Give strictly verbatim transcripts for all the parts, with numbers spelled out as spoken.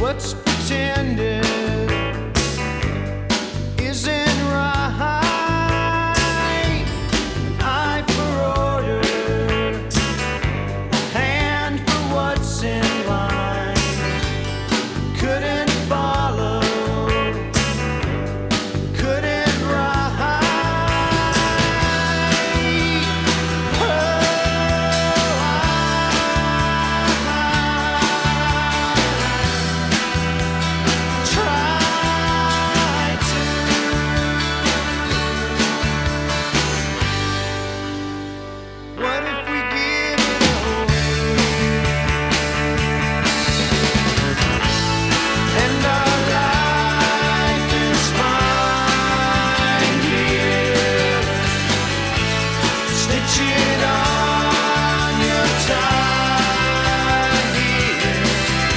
What's pretended isn't right. An eye for order, a hand for what's in line. Couldn't follow, couldn't write. Oh, I tried to. What if we give it away? And our life is fine here. Stitch it on your tie here.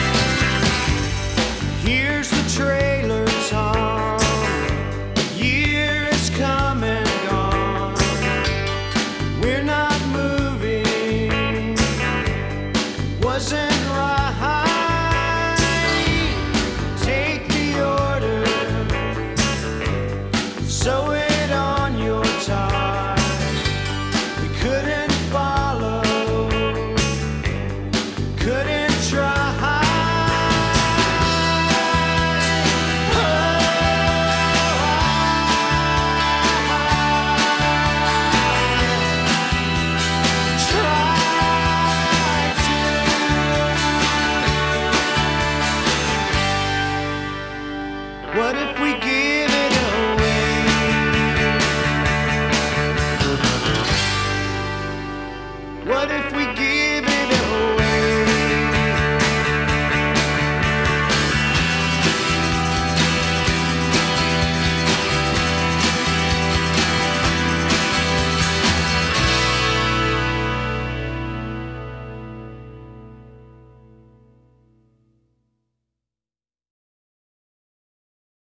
Here's the trailer, Tom. A year has come and gone. We're not moving. Wasn't